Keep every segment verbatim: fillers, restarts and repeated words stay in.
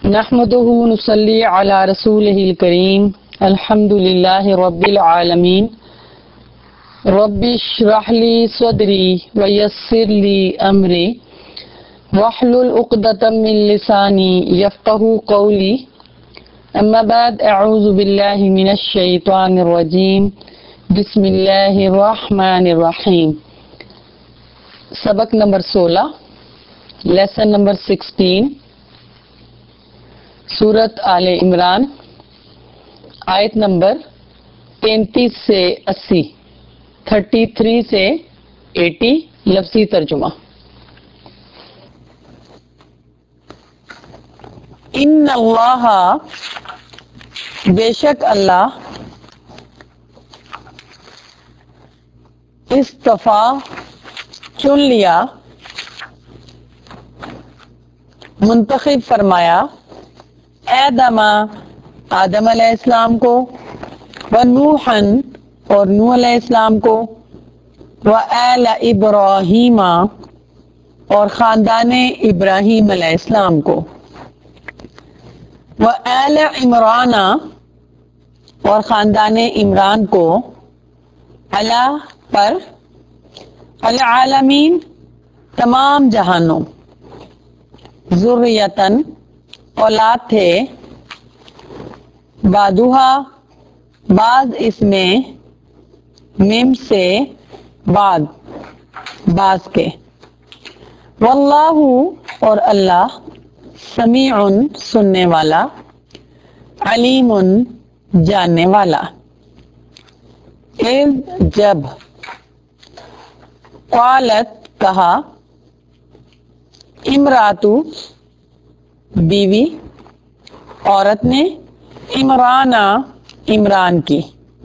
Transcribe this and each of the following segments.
نحمده نصلي على رسوله الكريم الحمد لله رب العالمين رب اشرح لي صدري ويسر لي أمري واحلل عقدة من لساني يفقهوا قولي اما بعد اعوذ باللہ من الشیطان الرجیم بسم اللہ الرحمن الرحیم۔ سبق نمبر سولہ، لیسن نمبر سکسٹین، سورت آل عمران، آیت نمبر تینتیس سے اسی، تھرٹی تھری سے ایٹی، لفظی ترجمہ۔ ان اللہ، بے شک اللہ، اصطفیٰ، چن لیا، منتخب فرمایا، آدم، آدم علیہ السلام کو، ونوحًا، اور نوح علیہ السلام کو، وآل ابراہیم، اور خاندان ابراہیم علیہ السلام کو، وآل عمران، اور خاندان عمران کو، علی، پر، العالمین، تمام جہانوں، ذریتاً، اولاد تھے، بعدھا، بعض اس میں، مم سے، بعد، بعض کے، واللہ، اور اللہ، سمیع، سننے والا، علیم، جاننے والا۔ اذ، جب، قالت، کہا، امراتو، بیوی، عورت نے، عمران، عمران کی،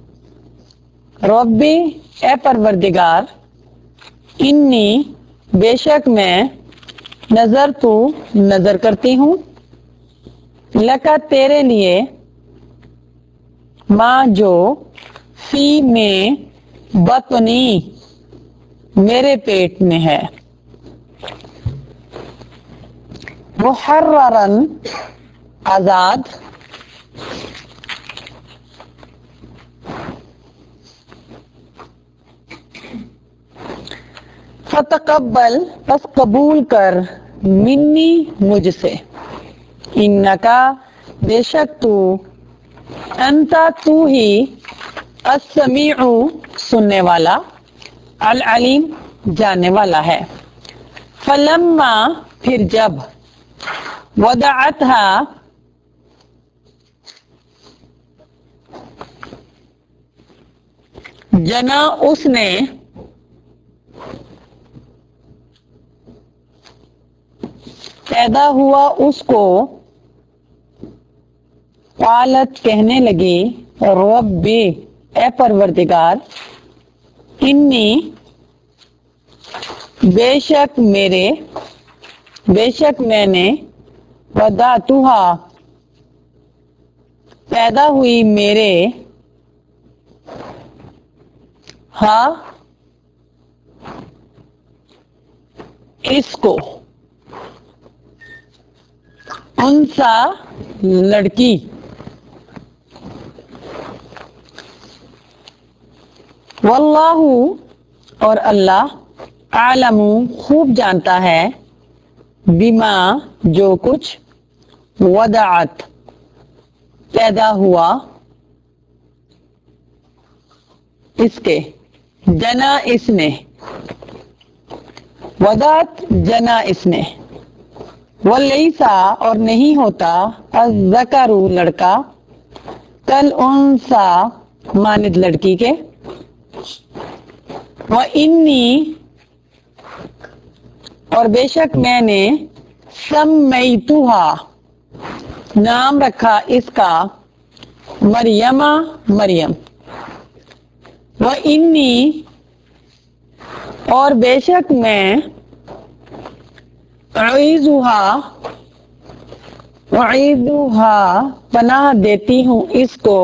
ربی، اے پروردگار، انی، بے شک میں، نظر تو، نظر کرتی ہوں، لکا، تیرے لیے، ماں جو، فی میں، بطنی، میرے پیٹ میں ہے، محرراً، آزاد، فتقبل، پس قبول کر، منی، مجھ سے، انکا، بے شک تو، انتا، تو ہی، السمیع، سننے والا، العلیم، جاننے والا ہے۔ فلما، پھر جب، وضعتها، جنا اس نے، پیدا ہوا اس کو، قالت، کہنے لگی، ربی، اے پروردگار، انی، بے شک میرے، بے شک میں نے، وضعتها، پیدا ہوئی میرے، ہاں، اس کو، انثیٰ، لڑکی، واللہ، اور اللہ، اعلم، خوب جانتا ہے، بما، جو کچھ، وضعت، پیدا ہوا، اس کے، جنا اس نے، وضعت، جنا اس نے، ولیسا، اور نہیں ہوتا، الذکر، لڑکا، کالانثیٰ، مانند لڑکی کے، وانی، اور بے شک میں نے، سمیتہا، نام رکھا اس کا، مریم، مریم، وانی، اور بے شک میں، اعیذہا، اعیذہا، پناہ دیتی ہوں اس کو،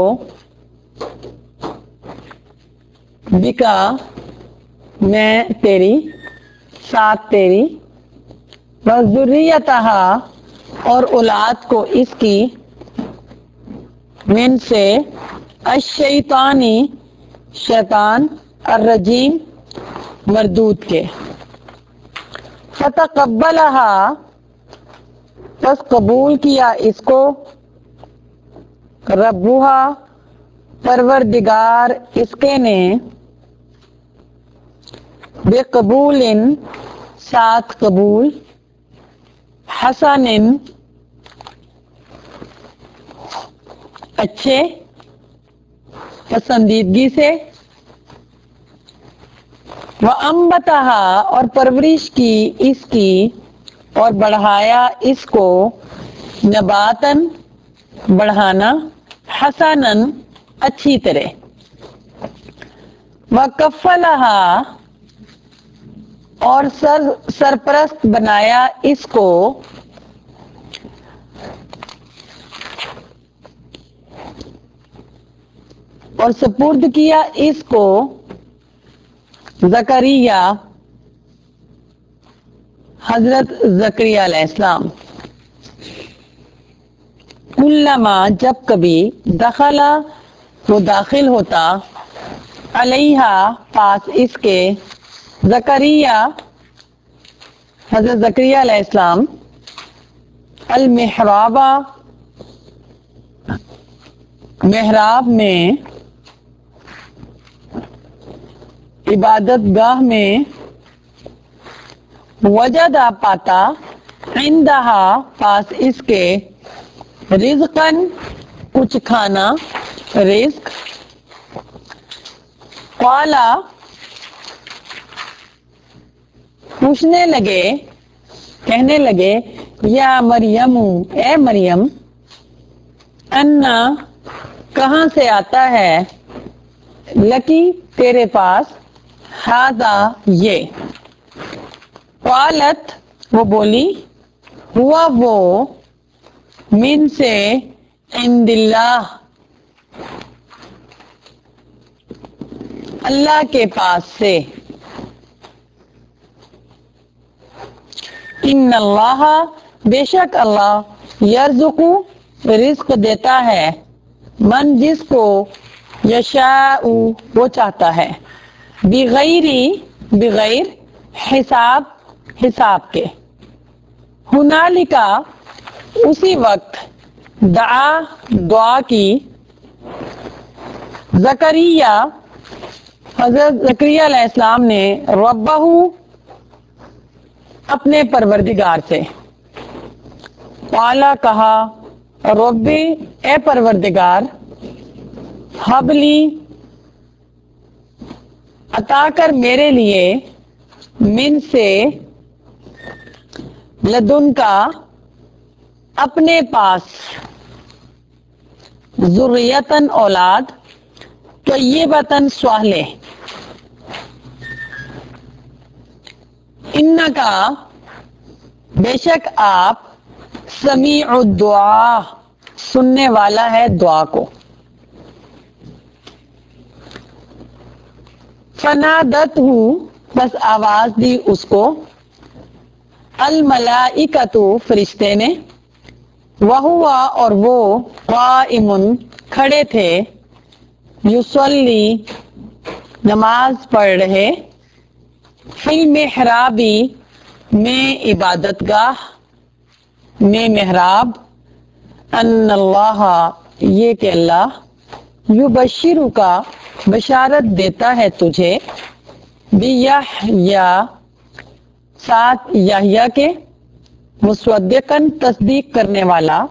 بکا، میں تیری، ساتھ تیری، وذریتہا، اور اولاد کو اس کی من سے الشیطانی شیطان الرجیم مردود کے فتقبلها پس قبول کیا اس کو ربوہا پروردگار اس کے نے بے قبول ساتھ قبول حسن اچھے پسندیدگی سے وَأَنبَتَهَا اور پرورش کی اس کی اور بڑھایا اس کو نباتن بڑھانا حسنن اچھی طرح وَكَفَّلَهَا اور سر سرپرست بنایا اس کو اور سپرد کیا اس کو زکریا حضرت زکریا علیہ السلام کلما جب کبھی دخلا وہ داخل ہوتا علیہ پاس اس کے زکریا حضرت زکریا علیہ السلام المحراب محراب میں عبادت گاہ میں وجد پاتا عندہا پاس اس کے رزقن کچھ کھانا رزق قالا پوچھنے لگے کہنے لگے یا مریم اے مریم انا کہاں سے آتا ہے لکی تیرے پاس ہذا یہ قالت وہ بولی ہوا وہ من سے عند اللہ اللہ کے پاس سے ان اللہ بے شک اللہ یرزق رزق دیتا ہے من جس کو یشاء وہ چاہتا ہے بغیری بغیر حساب حساب کے ہنالکا اسی وقت دعا دعا کی زکریا حضرت زکریا علیہ السلام نے ربہ اپنے پروردگار سے قالا کہا ربی اے پروردگار حبلی عطا کر میرے لیے من سے لدن کا اپنے پاس ذریتن اولاد طیبتن صالح انکا بے شک آپ سمیع الدعا سننے والا ہے دعا کو فنادت ہوں بس آواز دی اس کو الملائکۃ فرشتے نے وہوا اور وہ قائم کھڑے تھے یصلی نماز پڑھ رہے فی المحرابی میں عبادت گاہ میں محراب ان اللہ یہ کہ اللہ یبشرو کا بشارت دیتا ہے تجھے بیحییٰ ساتھ یحییٰ کے مصدقاً تصدیق کرنے والا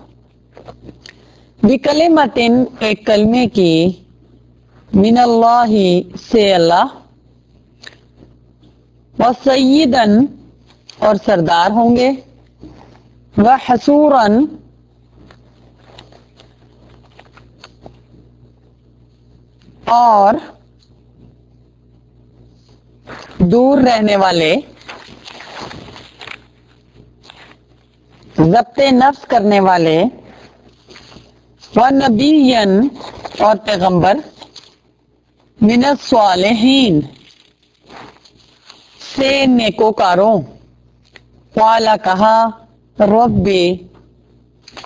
بکلمتن ایک کلمے کی من اللہ سے اللہ وسیداً اور سردار ہوں گے وحصوراً اور دور رہنے والے ضبط نفس کرنے والے ونبیًا اور پیغمبر من الصالحین سے نیکوکاروں قالا کہا ربی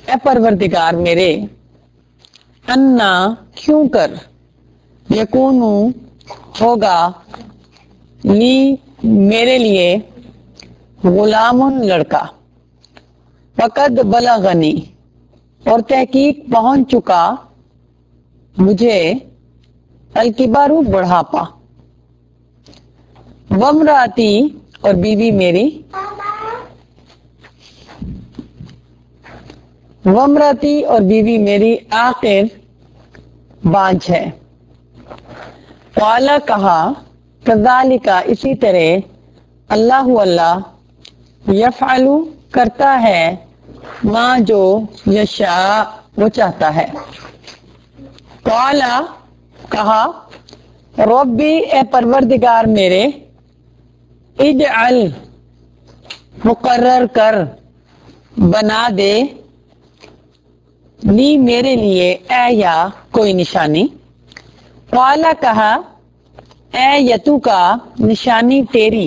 اے پروردگار میرے، انا کیوں کر، یکونو ہوگا، لی میرے لیے، غلام لڑکا، فقد بلغنی اور تحقیق پہنچ چکا مجھے، الکبر بڑھاپا، وامراتی اور بیوی میری، وامراتی اور بیوی میری آخر بانجھ ہے۔ قالا کہا، کذالک اسی طرح، اللہ اللہ، یفعل کرتا ہے، ماں جو یشاء وہ چاہتا ہے۔ قالا کہا، ربی اے پروردگار میرے، اجعل مقرر کر، بنا دے، لی میرے لیے، اے یا کوئی نشانی۔ قالا کہا، اے یتو کا نشانی تیری،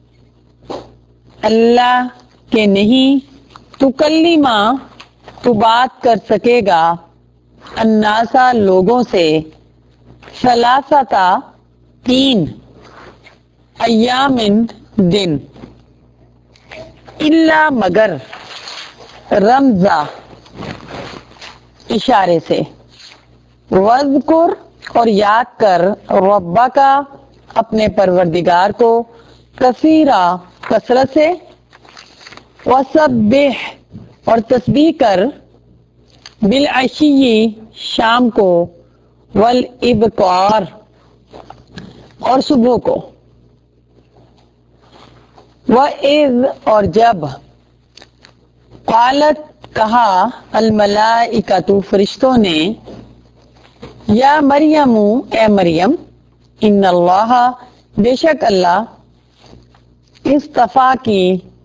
اللہ کے نہیں، تو کلیما تو بات کر سکے گا، الناسا لوگوں سے، ثلاثتا تین، ایامن دن، الا مگر، رمزا اشارے سے، وذکر اور یاد کر، ربا کا اپنے پروردگار کو، کثیرا کثرت سے، وسبح اور تسبیح کر، بالعشی شام کو، والابکار اور صبح کو، وَإِذْ اور جب، قالت کہا، الملائکۃ فرشتوں نے، یا مریم اے مریم، ان اللہ بے شک اللہ، اصطفیٰ کی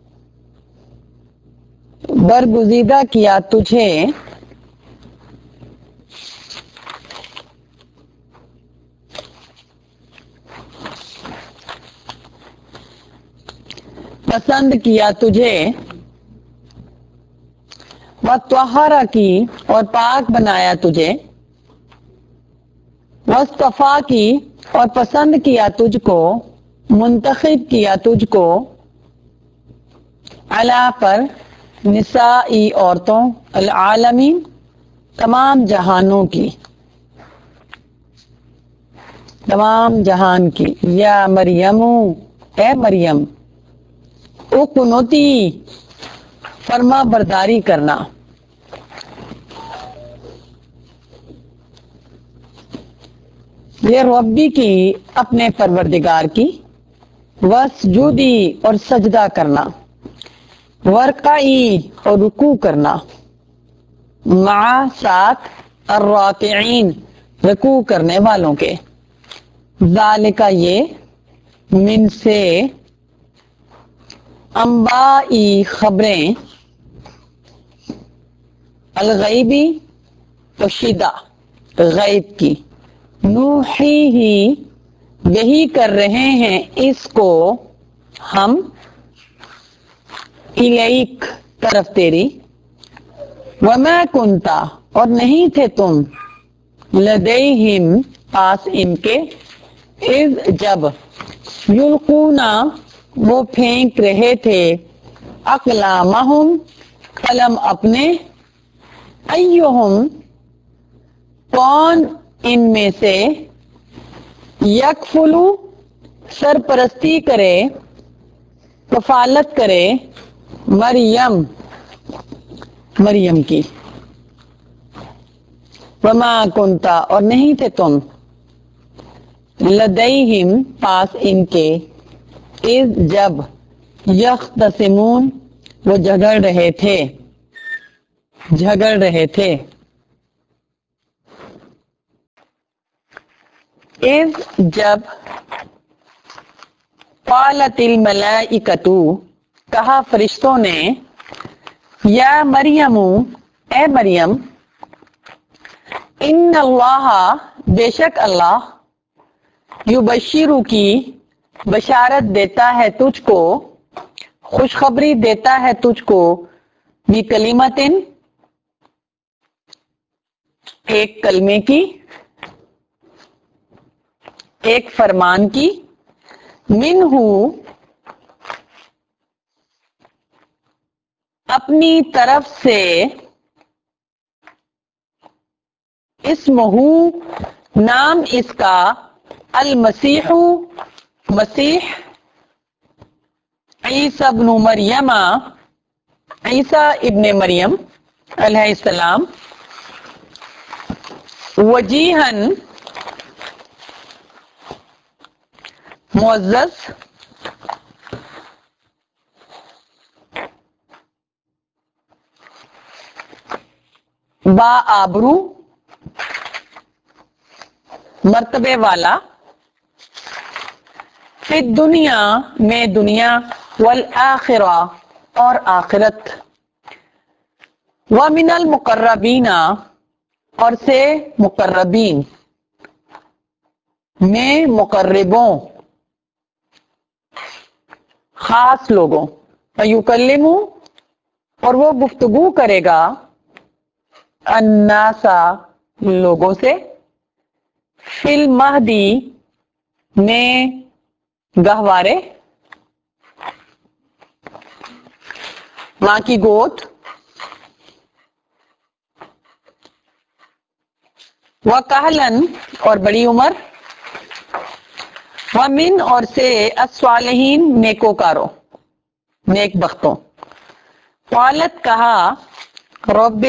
برگزیدہ کیا تجھے، پسند کیا تجھے، وطہرہ کی اور پاک بنایا تجھے، واصطفیٰ کی اور پسند کیا تجھ کو، منتخب کیا تجھ کو، علی پر، نسائی عورتوں، العالمین تمام جہانوں کی، تمام جہان کی، یا مریم اے مریم، اقنتی فرما برداری کرنا، یہ ربی کی اپنے پروردگار کی، وسجودی اور سجدہ کرنا، ورکعی اور رکوع کرنا، مع ساتھ، الراکعین رکوع کرنے والوں کے، ذالک یہ، من سے، انبائی خبریں، الغیبی پوشیدہ غیب کی، نوحی ہی یہی کر رہے ہیں اس کو ہم، الیک طرف تیری، وما کنتا اور نہیں تھے تم، لدیہم پاس ان کے، اذ جب، یلقونا وہ پھینک رہے تھے، اقلامہم قلم اپنے، ایہم کون ان میں سے، یکفلو سرپرستی کرے، کفالت کرے، مریم مریم کی، وما کنتا اور نہیں تھے تم، لدیہم پاس ان کے، اذ جب، یختصمون وہ جھگڑ رہے تھے جھگڑ رہے تھے اذ جب، قالت الملائکۃ کہا فرشتوں نے، یا مریم اے مریم، ان اللہ بے شک اللہ، یبشرکی بشارت دیتا ہے تجھ کو، خوشخبری دیتا ہے تجھ کو، بکلمۃ ایک کلمے کی، ایک فرمان کی، منہ اپنی طرف سے، اسمہ نام اس کا، المسیح مسیح، عیسی ابن مریم عیسیٰ ابن مریم علیہ السلام، وجیہن معزز، با آبرو مرتبے والا، فی دنیا میں دنیا، والآخرہ اور آخرت، ومن المقربین اور سے مقربین میں مقربوں خاص لوگوں، فیکلم اور وہ گفتگو کرے گا، الناس لوگوں سے، فی المہدی میں گہوارے، ماں کی گود، وکہلن اور بڑی عمر، ومن اور سے الصالحین نیکوکاروں نیک بختوں، قالت کہا، رب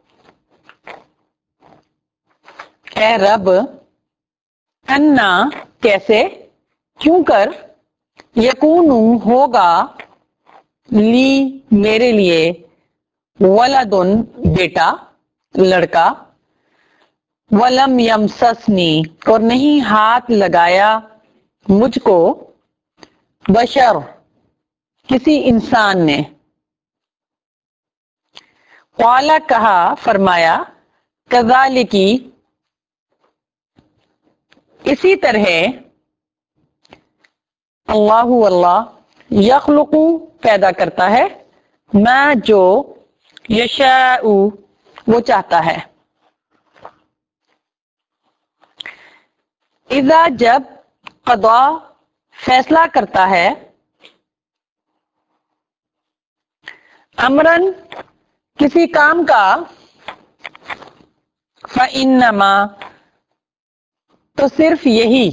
اے رب، انا کیسے، کیوں کر، یکون ہوگا، لی میرے لیے، ولدن بیٹا لڑکا، ولم یمسسنی اور نہیں ہاتھ لگایا مجھ کو، بشر کسی انسان نے، قال کہا فرمایا، کذالکی اسی طرح، اللہ اللہ یخلق پیدا کرتا ہے، ما جو یشاء وہ چاہتا ہے، اذا جب قضا فیصلہ کرتا ہے، امرن کسی کام کا، فانما تو صرف یہی،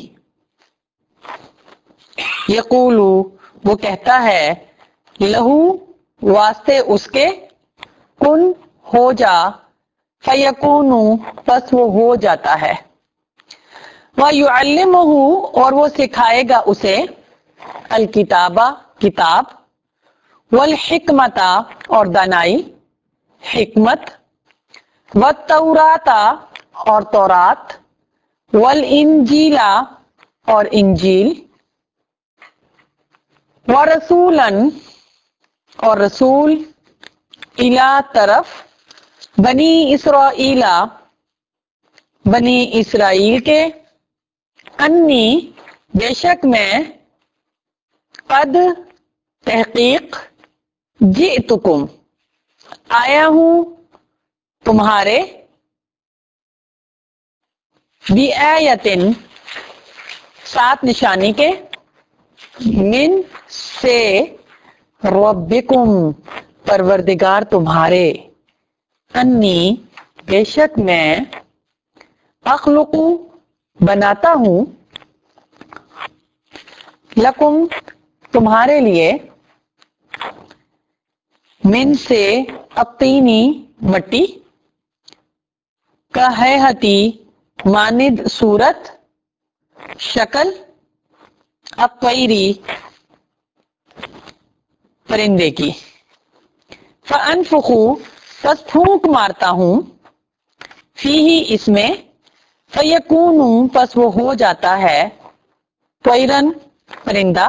یقول وہ کہتا ہے، لہو واسطے اس کے، کن ہو جا، فیکون پس وہ ہو جاتا ہے، وَيُعَلِّمُهُ اور وہ سکھائے گا اسے، الکتابہ کتاب، والحکمت اور دانائی حکمت، والتوراۃ اور تورات، والانجیل اور انجیل، ورسولاً اور رسول، الی طرف، بنی اسرائیل بنی اسرائیل کے، انی بے شک میں، قد تحقیق، جئتکم آیا ہوں تمہارے، بِآیۃ سات نشانی کے، من سے، ربکم پروردگار تمہارے، انی بے شک میں، اخلق بناتا ہوں، لکم تمہارے لیے، من سے الطینی مٹی، کہیہتی مانند صورت، شکل، الطیری پرندے کی، فانفخ پس پھونک مارتا ہوں، فیہ اس میں، فیکون پس وہ ہو جاتا ہے، طیرن پرندہ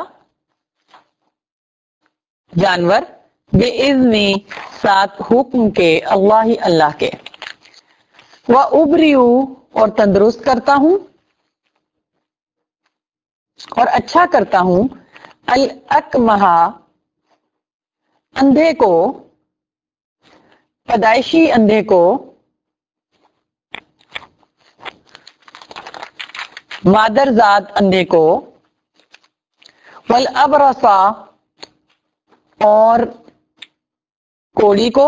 جانور، بِإِذْنِ ساتھ حکم کے، اللہ اللہ کے، وَأُبْرِئُ اور تندرست کرتا ہوں اور اچھا کرتا ہوں، الأکمہ اندھے کو، پیدائشی اندھے کو، مادر زاد اندھے کو، والابرصا اور کوڑی کو،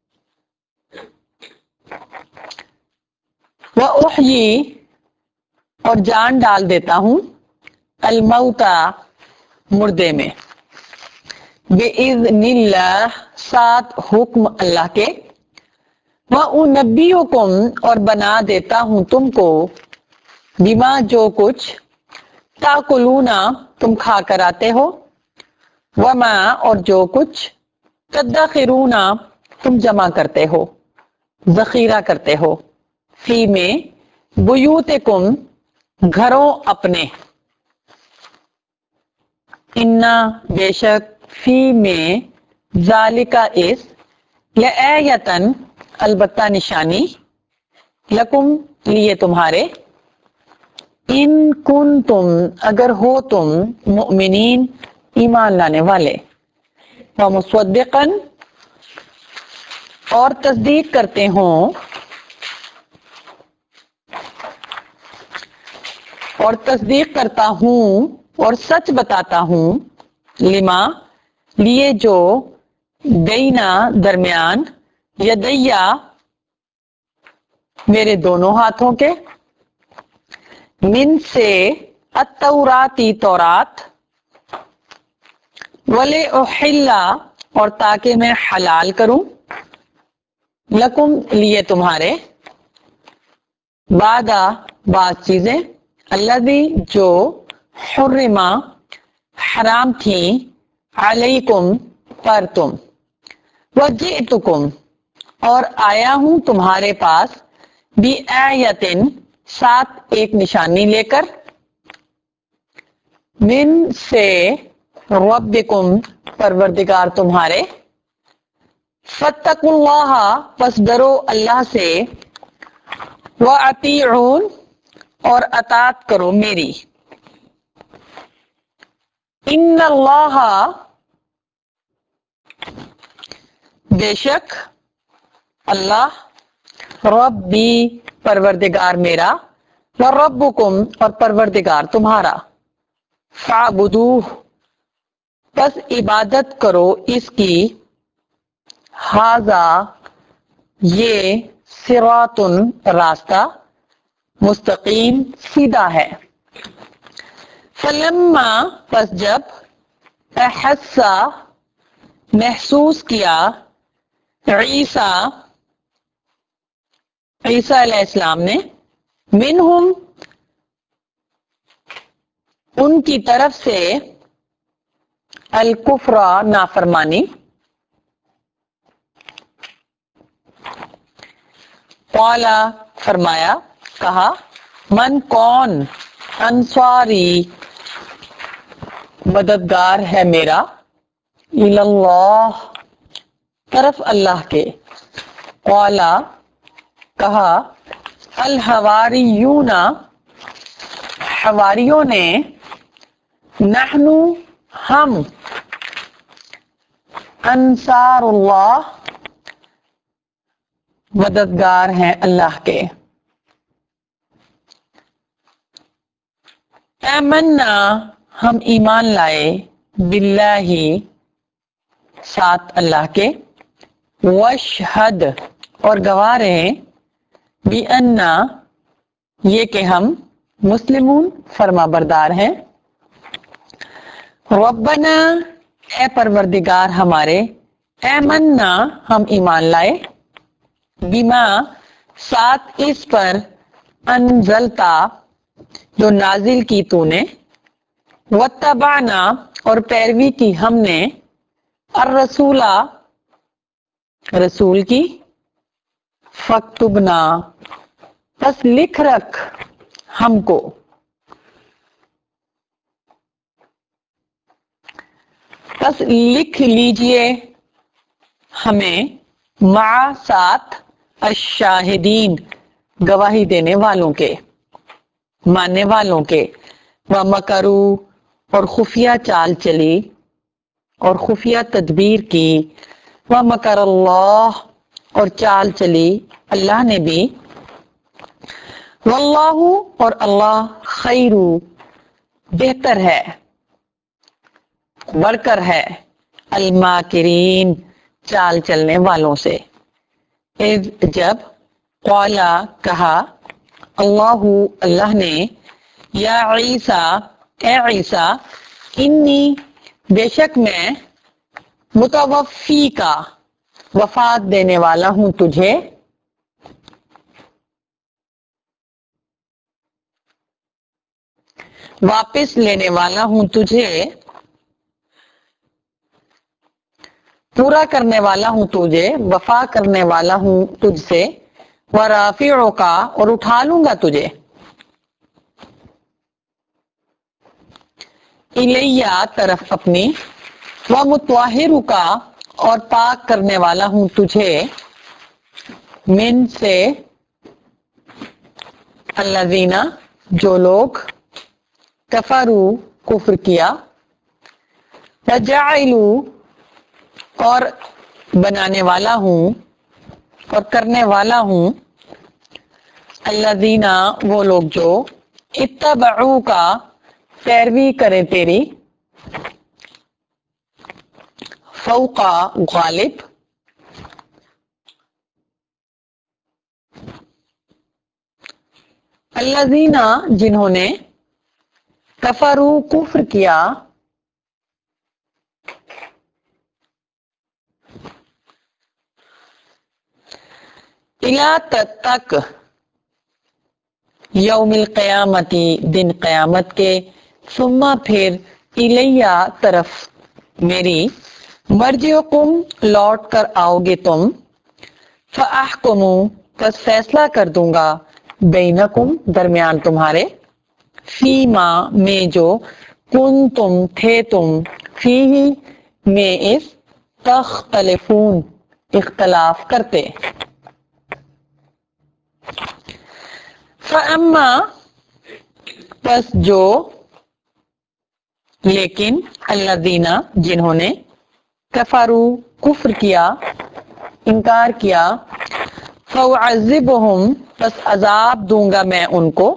وَأُحْيِي اور جان ڈال دیتا ہوں، الموتا مردے میں، بِإِذْنِ اللہ ساتھ حکم اللہ کے، وَأُنَبِّئُكُمْ اور بنا دیتا ہوں تم کو، بما جو کچھ، تاکلون تم کھا کر آتے ہو، وما اور جو کچھ، تدخرون تم جمع کرتے ہو، ذخیرہ کرتے ہو، فی میں، بیوتکم گھروں اپنے، انا بے شک، فی میں، ذالکا اس، لآیتن البتہ نشانی، لکم لیے تمہارے، ان کنتم اگر ہو تم، مؤمنین ایمان لانے والے، ومصدقا اور تصدیق کرتے ہوں، اور تصدیق کرتا ہوں اور سچ بتاتا ہوں، لما لیے جو، دینا درمیان، یدیا میرے دونوں ہاتھوں کے، من سے التوراتی تورات، وَلِأُحِلَّ اور تاکہ میں حلال کروں، لکم لیے تمہارے، بعدا بعض چیزیں، الذی جو، حرما حرام تھی، علیکم پر تم، وجئتکم اور آیا ہوں تمہارے پاس، بِآیَةٍ ساتھ ایک نشانی لے کر، من سے ربکم پروردگار تمہارے، فاتقوا اللہ پس ڈرو اللہ سے، وَأَطِیعُونْ اور اطاعت کرو میری، ان اللہ بے شک اللہ، ربی پروردگار میرا، وربکم اور پروردگار تمہارا، فاعبدوہ پس عبادت کرو اس کی، ھذا یہ، صراط راستہ، مستقیم سیدھا ہے، فلما پس جب، احس محسوس کیا، عیسیٰ عیسیٰ علیہ السلام نے، منہم ان کی طرف سے، الکفر نافرمانی، قال فرمایا کہا، من کون، انصاری مددگار ہے میرا، اللہ طرف اللہ کے، قال کہا، الحواریون حواریوں نے، نحن ہم، انصار اللہ مددگار ہیں اللہ کے، آمنا ہم ایمان لائے، باللہ ساتھ اللہ کے، واشہد اور گواہ رہے، بأننا یہ کہ ہم، مسلمون فرما بردار ہیں، ربنا اے پروردگار ہمارے، آمنا ہم ایمان لائے، بما ساتھ اس پر، انزلتا جو نازل کی تو نے، واتبعنا اور پیروی کی ہم نے، الرسول رسول کی، فاکتبنا پس لکھ رکھ ہم کو، پس لکھ لیجئے ہمیں، مع ساتھ، الشاہدین گواہی دینے والوں کے، ماننے والوں کے، وَمَكَرُوا اور خفیہ چال چلی اور خفیہ تدبیر کی، وَمَكَرَ اللَّهُ اور چال چلی اللہ نے بھی، واللہ اور اللہ خیرو بہتر ہے، بڑھ کر ہے، الماکرین چال چلنے والوں سے۔ اذ جب، قالا کہا، اللہ اللہ نے، یا عیسیٰ اے عیسیٰ، انی بے شک میں، متوفی کا وفات دینے والا ہوں تجھے، واپس لینے والا ہوں تجھے، پورا کرنے والا ہوں تجھے، وفا کرنے والا ہوں تجھ سے، ورافعک اور اٹھا لوں گا تجھے، الیہ طرف اپنی، ومطہرک اور پاک کرنے والا ہوں تجھے، من سے، الذین جو لوگ، کفروا کفر کیا، وجعلوا اور بنانے والا ہوں اور کرنے والا ہوں، الذین وہ لوگ جو، اتبعوک پیروی کرے تیری، فوق غالب، الذین جنہوں نے، کفروا کفر کیا، الی تک، یوم القیامتی دن قیامت کے، ثم پھر، الیہ طرف میری، مرجعکم لوٹ کر آؤ گے تم، فاحکم پس فیصلہ کر دوں گا، بینکم درمیان تمہارے، فیما میں جو، کن تم تھے تم، فیہ میں اس، تختلفون اختلاف کرتے، فاما پس جو، لیکن، الذین جنہوں نے، کفروا کفر کیا، انکار کیا، فاعذبہم پس عذاب دوں گا میں ان کو،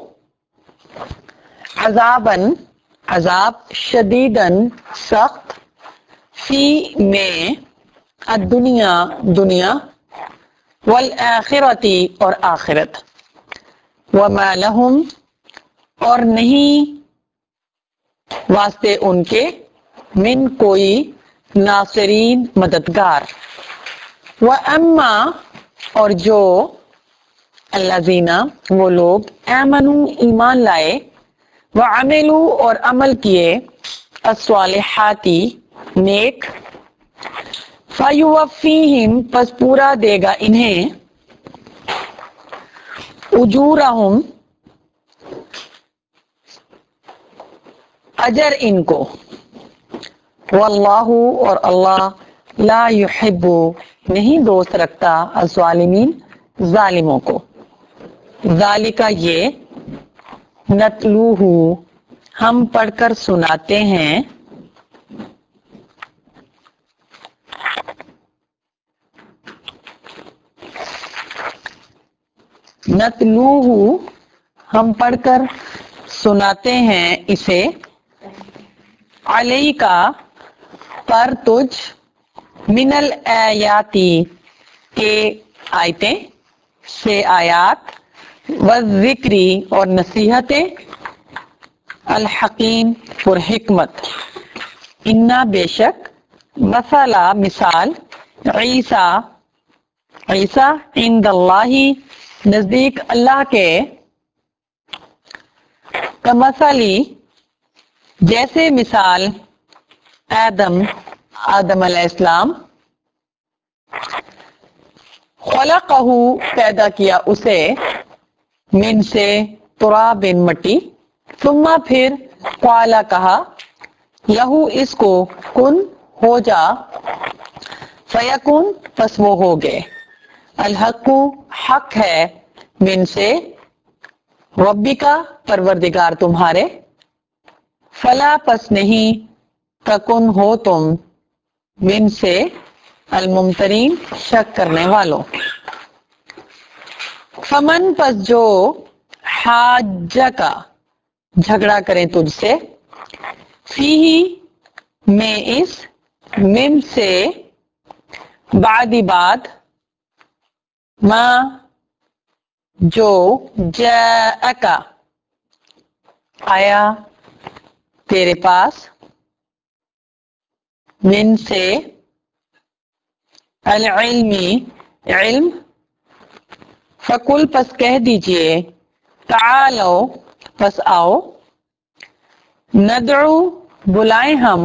عذاباً عذاب، شدیداً سخت، فی میں، الدنیا دنیا، والآخرۃ اور آخرت، وما لہم اور نہیں واسطے ان کے، من کوئی، ناصرین مددگار، واما اور جو، الذین وہ لوگ، آمنوا ایمان لائے، وعملوا اور عمل کیے، الصالحات نیک، فیوفیہم پس پورا دے گا انہیں، اجورہم اجر ان کو، واللہ اور اللہ، لا یحب نہیں دوست رکھتا، الظالمین ظالموں کو، ذالک یہ، نتلوہ ہم پڑھ کر سناتے ہیں، نتلوہ ہم پڑھ کر سناتے ہیں اسے، علیک پر تجھ، من الآیاتی کے آیتیں سے آیات، والذکری اور نصیحتیں، الحکیم پر حکمت، انا بے شک، مثلا مثال، عیسیٰ عیسیٰ عند اللہ نزدیک اللہ کے، کمثلی جیسے مثال، آدم آدم علیہ السلام، خلقہ پیدا کیا اسے، من سے، تراب مٹی، ثم پھر، قال کہا، لہو اس کو، کن ہو جا، فیکون پس وہ ہو گئے، الحق حق ہے، من سے، ربک پروردگار تمہارے، فلا پس نہیں، تکن ہو تم، من سے، الممترین شک کرنے والوں، فمن پس جو، حاجک جھگڑا کریں تجھ سے، فیہی میں اس، من سے، بعد بعد، ما جو جاءک آیا تیرے پاس، من سے، العلمی علم، فقل پس کہہ دیجئے، تعالو پس آؤ، ندعو بلائیں ہم،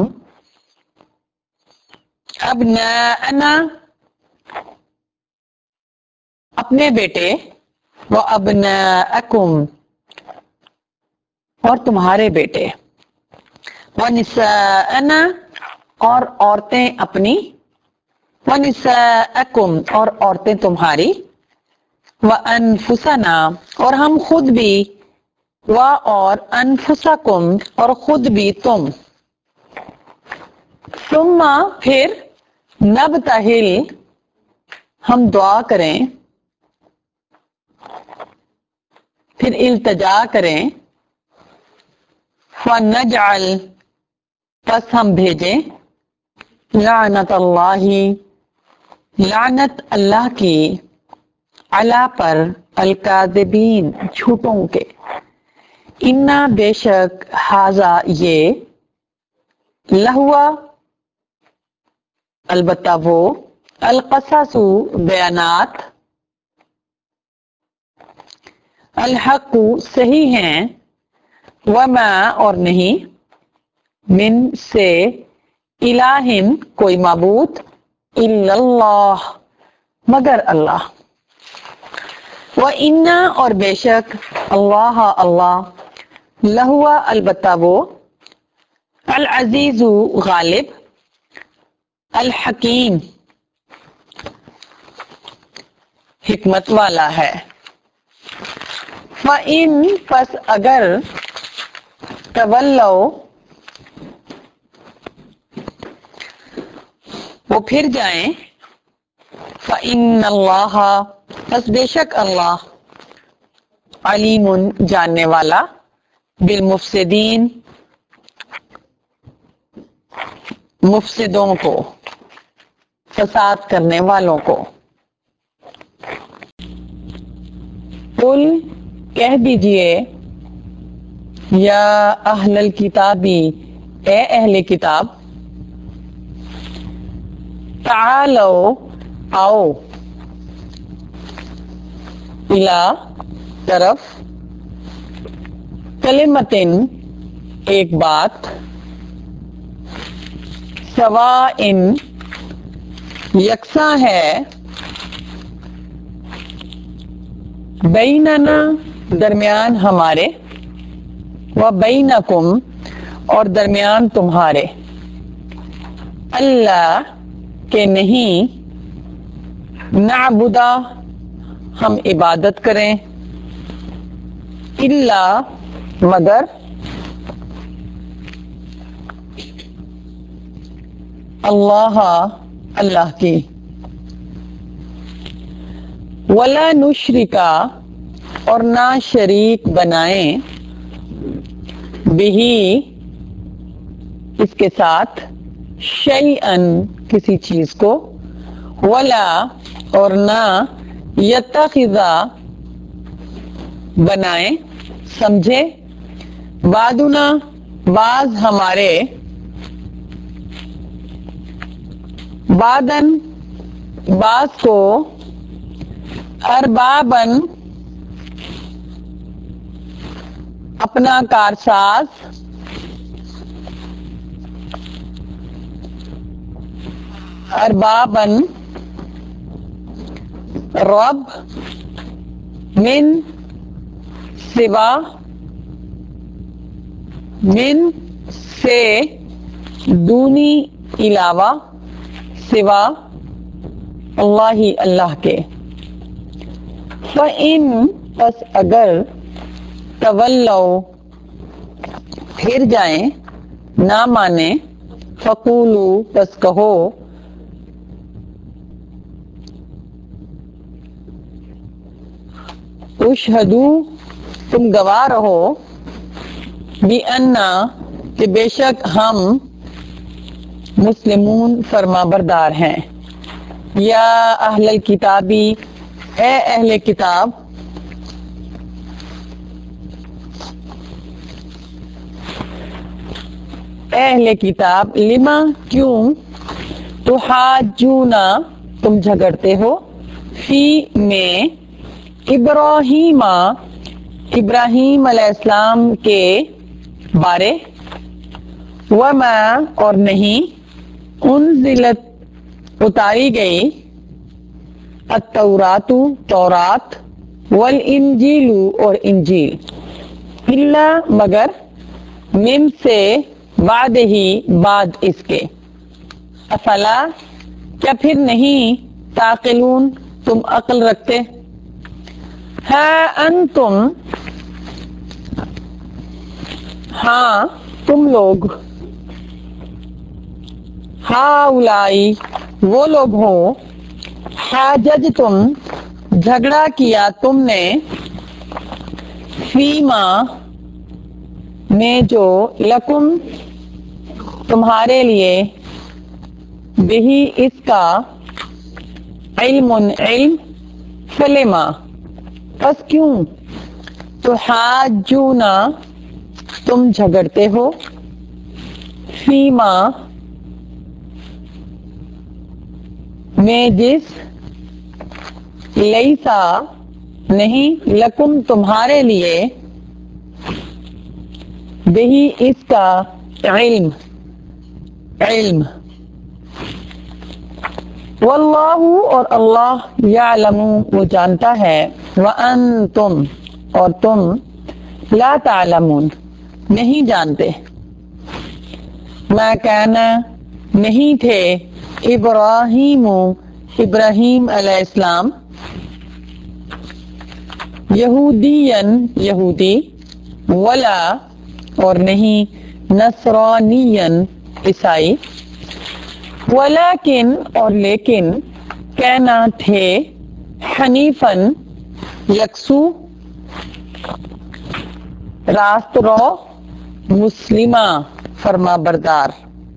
ابناءنا اپنے بیٹے، و ابناءکم اور تمہارے بیٹے، و نساءنا اور عورتیں اپنی، و نساءکم اور عورتیں تمہاری، و انفسنا اور ہم خود بھی، و اور انفسکم اور خود بھی تم، ثم پھر، نبتہل ہم دعا کریں، پھر التجا کریں، فنجعل پس ہم بھیجیں، لعنت اللہ لعنت اللہ کی، علی پر، الکاذبین جھوٹوں کے، انا بے شک، ھذا یہ، لہوا البتہ وہ، القصص بیانات، الحق صحیح ہیں، وما اور نہیں، من سے، الہ کوئی معبود، الا اللہ مگر اللہ، وَإِنَّا اور بے شک، اللہ اللہ، لہوا البتہ وہ، العزیز غالب، الحکیم حکمت والا ہے، فَإِن پس اگر، تولوا وہ پھر جائیں، فَإِنَّ اللَّهَ پس بے شک اللہ، علیم جاننے والا، بالمفسدین مفسدوں کو، فساد کرنے والوں کو، قل کہہ دیجئے، یا اہل الکتابی اے اہل کتاب، تعالو آؤ، الی طرف، کلمتن ایک بات، سواءن یکساں ہے، بیننا درمیان ہمارے، و بینکم اور درمیان تمہارے، اللہ کہ نہیں، نعبدا ہم عبادت کریں، الا مگر، اللہ اللہ کی، ولا نشرکا اور نہ شریک بنائیں، بہی اس کے ساتھ، شیئن کسی چیز کو، ولا اور نہ، یتخذا بنائیں سمجھے، بعدنا بعض ہمارے، بعدن بعض کو، اربابن اپنا کارساز، اربابن رب، من سوا من سے، دونی علاوہ، سوا اللہ اللہ کے، فَإِن پس اگر، تولوا پھر جائیں، نہ مانے، فقولوا پس کہو، اشہدوا تم گواہ رہو، بِأَنَّا کہ بے شک ہم مسلمون فرما بردار ہیں. یا اہل الکتابی اے اہل کتاب اے اہل کتاب لما کیوں تحاجون تم جھگڑتے ہو فی میں ابراہیم ابراہیم علیہ السلام کے بارے وما اور نہیں انزلت اتاری گئی التورات تورات والانجیل اور انجیل الا مگر من سے بعد ہی بعد اس کے افلا کیا پھر نہیں تعقلون تم عقل رکھتے ہاں انتم ہاں تم لوگ ہاؤلائی وہ لوگ ہو حاجج تم جھگڑا کیا تم نے فیما میں جو لکم تمہارے لیے بہی اس کا علم علم فلما پس کیوں تحاجونا تم جھگڑتے ہو فیما میں جس لیسا نہیں لکم تمہارے لیے بہی اس کا علم علم واللہ اور اللہ یعلم وہ جانتا ہے وانتم اور تم لا تعلمون نہیں جانتے ما کان نہیں تھے ابراہیم ابراہیم علیہ السلام یہودین یہودی ولا اور نہیں نصرانین عیسائی ولیکن اور لیکن کہنا تھے حنیفن یکسو راست رو مسلمہ فرما بردار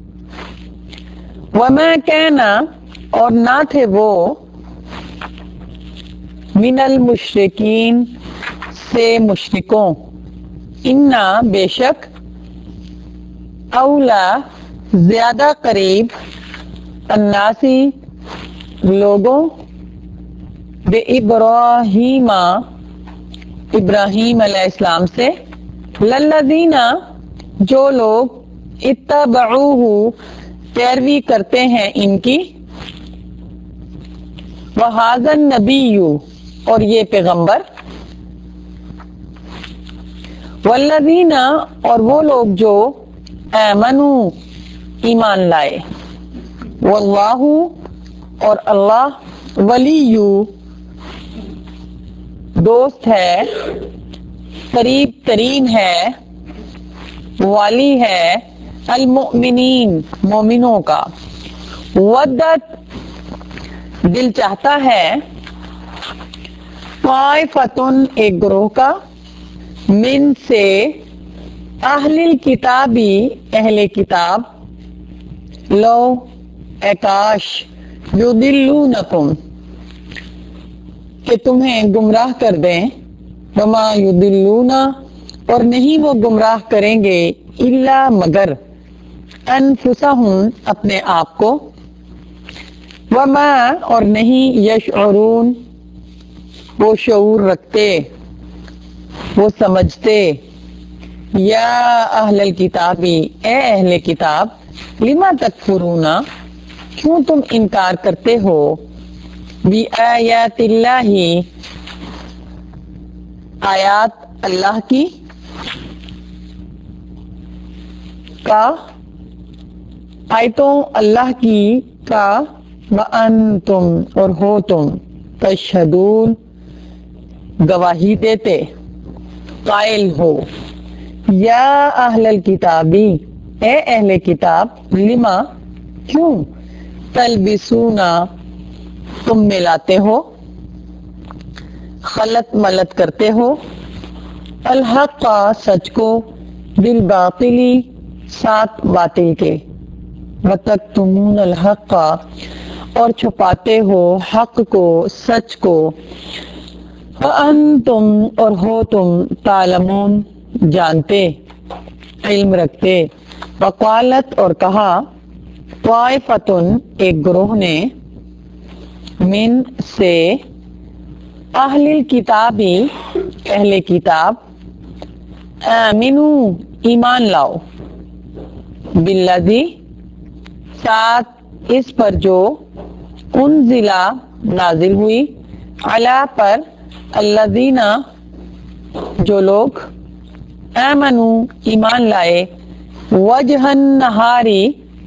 وما کہنا اور نہ تھے وہ من المشرکین سے مشرکوں انا بے شک اولا زیادہ قریب الناسی لوگوں بے ابراہیم ابراہیم علیہ السلام سے للذین جو لوگ اتبعوہ پیروی کرتے ہیں ان کی وہذا النبی اور یہ پیغمبر والذین اور وہ لوگ جو آمنوا ایمان لائے واللہ اور اللہ ولی دوست ہے قریب ترین ہے والی ہے المؤمنین مومنوں کا ودت دل چاہتا ہے طائفتن ایک گروہ کا من سے اہل الکتابی اہل کتاب لو اکاش یضلونکم کہ تمہیں گمراہ کر دیں وما یضلون اور نہیں وہ گمراہ کریں گے الا مگر انفسہم اپنے آپ کو وما اور نہیں یشعرون وہ شعور رکھتے وہ سمجھتے یا اہل الکتابی اے اہل کتاب لما تکفرون کیوں تم انکار کرتے ہو بی آیات اللہ آیات اللہ کی کا آیتوں اللہ کی کا وانتم اور ہو تم تشہدون گواہی دیتے قائل ہو یا اہل الکتابی اے اہل کتاب لما کیوں تلبسون تم ملاتے ہو خلط ملت کرتے ہو الحق سچ کو بالباطلی ساتھ باطل کے، وتکتمون الحق اور چھپاتے ہو حق کو، سچ کو، وانتم اور ہو تم تعلمون جانتے، علم رکھتے، وقالت اور کہا، طائفتن ایک گروہ نے، من سے، اہل الکتابی اہل کتاب، آمنو ایمان لاؤ، بالذی ساتھ اس پر جو، انزلہ نازل ہوئی، علی پر، الذین جو لوگ، آمنو ایمان لائے، وجہ النہاری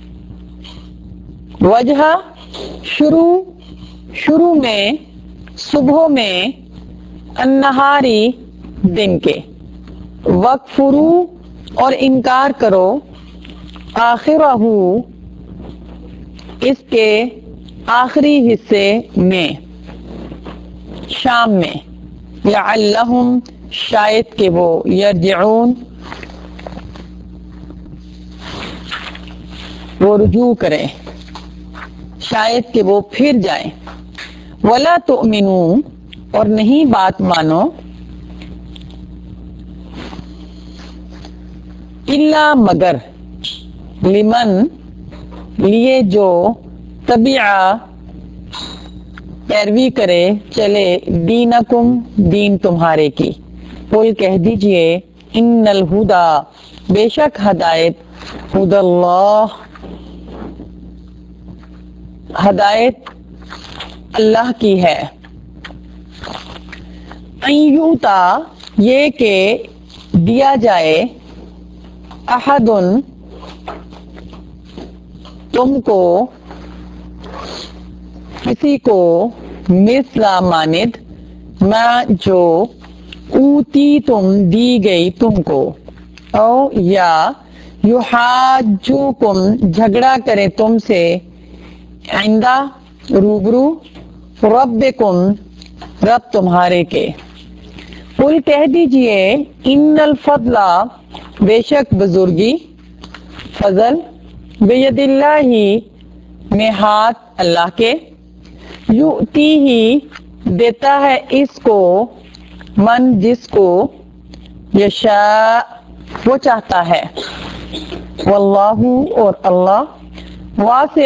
وجہ شروع شروع میں، صبح میں، النہاری دن کے، وکفرو اور انکار کرو، آخرہ اس کے آخری حصے میں، شام میں، لعلہم شاید کہ وہ، یرجعون وہ رجوع کریں، شاید کہ وہ پھر جائیں، ولا تؤمنوا اور نہیں بات مانو، الا مگر، لمن لیے جو، تبع پیروی کرے چلے، دینکم دین تمہارے کی، قل کہہ دیجئے، ان الہدی بے شک ہدایت، ہدی اللہ ہدایت اللہ کی ہے، ان یؤتا یہ کہ دیا جائے، احد تم کو، کسی کو، مثل مانند، ما جو، اوتی تم دی گئی تم کو، او یا، یحاجوکم جھگڑا کرے تم سے، عندہ روبرو، ربکم رب تمہارے کے، قل کہہ دیجئے، ان الفضل بے شک بزرگی، فضل، بید اللہ میں ہاتھ اللہ کے، یؤتی ہی دیتا ہے اس کو، من جس کو، یشاء وہ چاہتا ہے، واللہ اور اللہ، واسع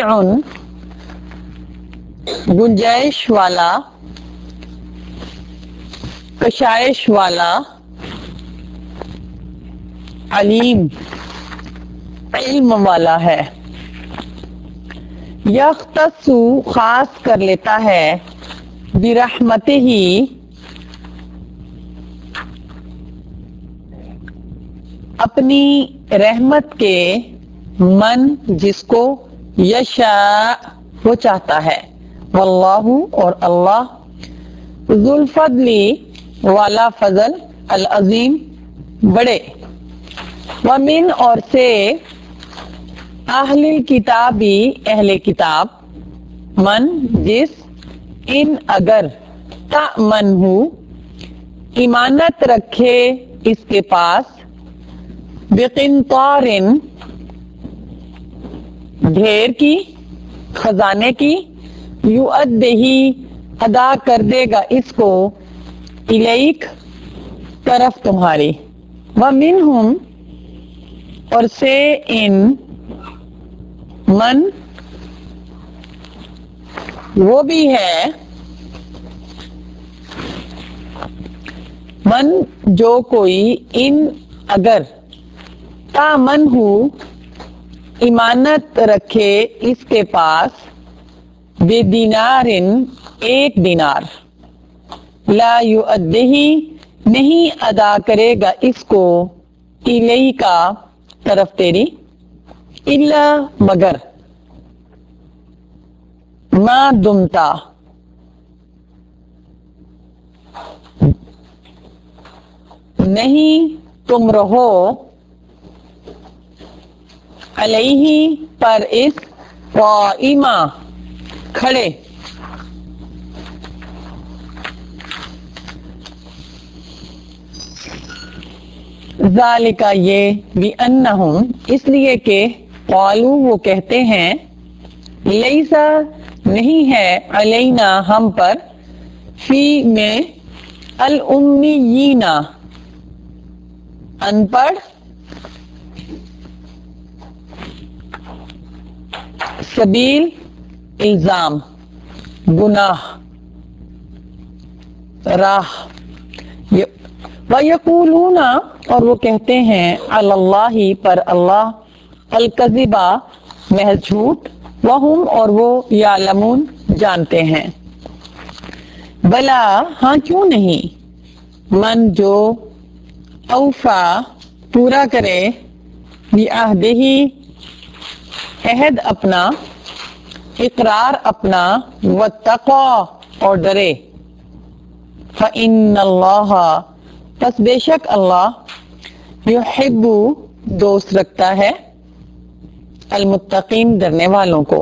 گنجائش والا، کشائش والا، علیم علم والا ہے، یختص خاص کر لیتا ہے، برحمتہ اپنی رحمت کے، من جس کو، یشاء وہ چاہتا ہے، واللہ اور اللہ، ذو الفضل والا فضل، العظیم بڑے، ومن اور سے، اہل الکتابی اہل کتاب، من جس، ان اگر، تأمنہ امانت رکھے اس کے پاس، بقنطار ڈھیر کی، خزانے کی، یؤدیہ ادا کر دے گا اس کو، الیک طرف تمہاری، ومنہم اور سے ان، من وہ بھی ہے، من جو کوئی، ان اگر، تامن ہو امانت رکھے اس کے پاس، بے دینار ایک دینار، لا یؤدیہ نہیں ادا کرے گا اس کو، الیک طرف تیری، الا مگر، ما دمتا نہیں تم رہو، علیہ پر اس، قائما کھڑے، ذالکا یہ بِأَنَّهُمْ اس لیے کہ قالوا وہ کہتے ہیں لیسا نہیں ہے علینا ہم پر فی میں الامیین ان پڑھ سبیل الزام گناہ راہ وَيَقُولُونَ اور وہ کہتے ہیں علی اللہ پر اللہ الکذبا محض جھوٹ وہم اور وہ یعلمون جانتے ہیں بلا ہاں کیوں نہیں من جو اوفا پورا کرے بعہدہ عہد اپنا اقرار اپنا واتقا اور ڈرے فإن اللہ پس بے شک اللہ یحب دوست رکھتا ہے المتقین ڈرنے والوں کو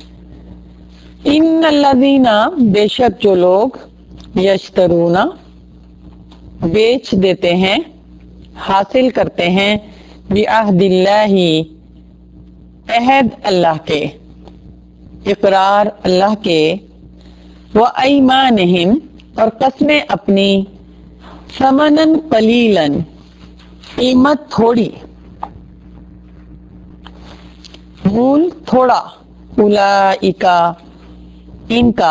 ان الذین بے شک جو لوگ یشترون بیچ دیتے ہیں حاصل کرتے ہیں بعہد اللہ عہد اللہ کے اقرار اللہ کے وایمانہم اور قسمیں اپنی ثمناً قلیلاً قیمت تھوڑی مول تھوڑا اولئک ان کا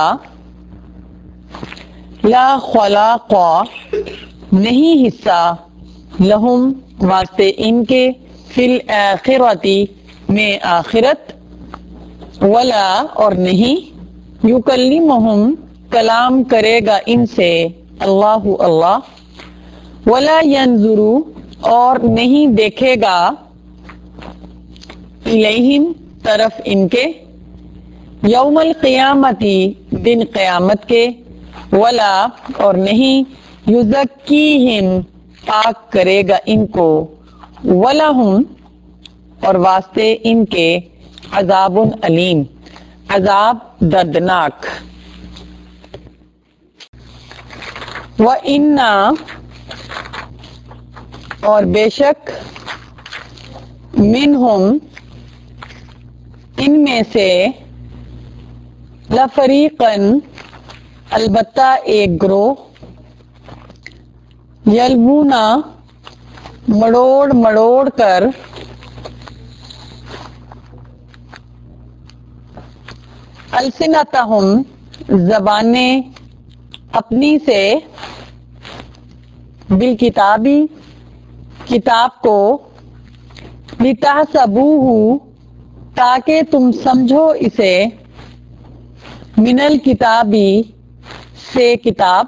لا خلاق نہیں حصہ لہم واسطے ان کے فی الآخرۃ میں آخرت ولا اور نہیں یکلمہم کلام کرے گا ان سے اللہ اللہ ولا ینظر اور نہیں دیکھے گا الیہم طرف ان کے یوم القیامتی دن قیامت کے ولا اور نہیں یزکیہم پاک کرے گا ان کو ولہم اور واسطے ان کے عذاب علیم عذاب دردناک وَإِنَّا اور بے شک منہم ان میں سے لفریقاً البتہ ایک گروہ یلوونا مڑوڑ مڑوڑ کر السنتہم زبانیں اپنی سے بالکتابی کتاب کو لتحسبوہ تاکہ تم سمجھو اسے من الکتابی سے کتاب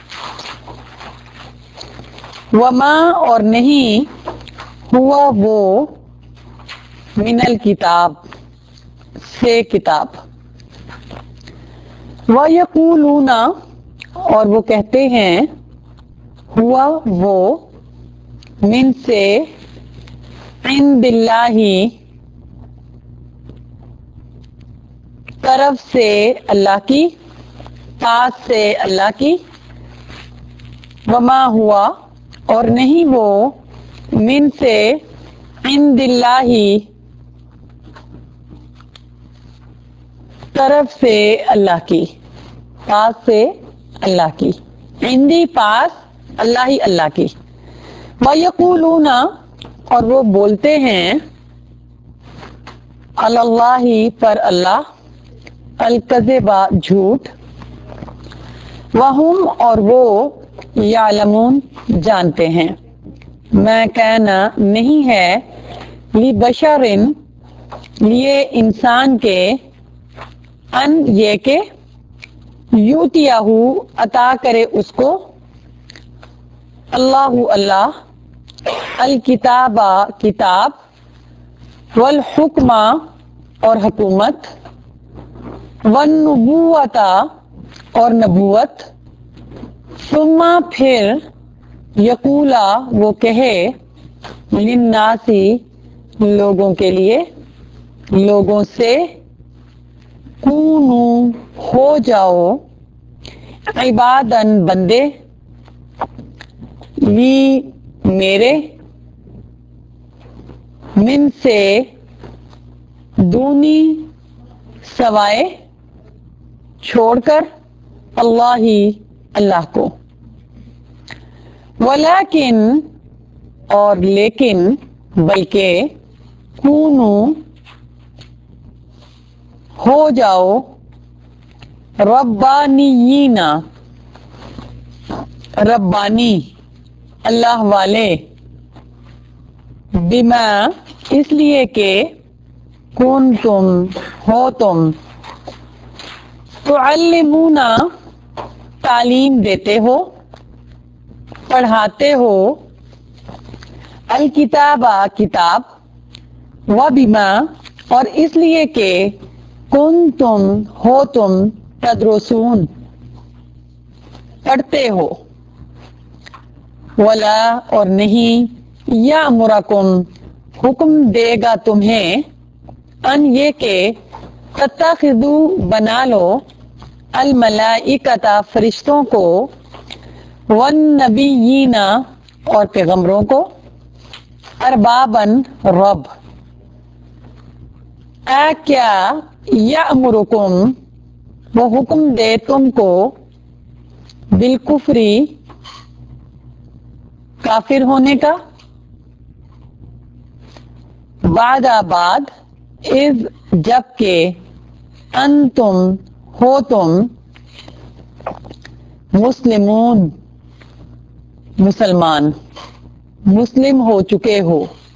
وما اور نہیں ہوا وہ من الکتاب سے کتاب وَيَقُولُونَ اور وہ کہتے ہیں ہوا وہ من سے عند اللہ طرف سے اللہ کی پاس سے اللہ کی وما ہوا اور نہیں وہ من سے عند اللہ طرف سے اللہ کی پاس سے اللہ کی عندی پاس اللہ ہی اللہ کی وَيَقُولُونَ اور وہ بولتے ہیں علی اللہ پر اللہ الکذب جھوٹ وہم اور وہ یعلمون جانتے ہیں ما کان نہیں ہے لبشر لیے انسان کے ان یہ کہ یوتیہ عطا کرے اس کو اللہ اللہ الکتاب کتاب والحکمہ اور حکومت والنبوت اور نبوت ثم پھر یقولا وہ کہے للناسی لوگوں کے لیے لوگوں سے کونو ہو جاؤ عبادن بندے لی میرے من سے دونی سوائے چھوڑ کر اللہ ہی اللہ کو ولیکن اور لیکن بلکہ کونو ہو جاؤ ربانیین ربانی اللہ والے بما اس لیے کہ کون تم ہو تم تعلمون تعلیم دیتے ہو پڑھاتے ہو الکتاب کتاب و بما اور اس لیے کہ کن تم ہو تم تدرسون پڑھتے ہو ولا اور نہیں یامرکم حکم دے گا تمہیں ان یہ کہ تتخذو بنا لو الملائکۃ فرشتوں کو والنبیین اور پیغمبروں کو اربابن رب اے کیا یامرکم وہ حکم دے تم کو بالکفری کافر ہونے کا بعد آباد اذ جب کہ انتم ہو تم مسلمون مسلمان مسلم ہو چکے ہو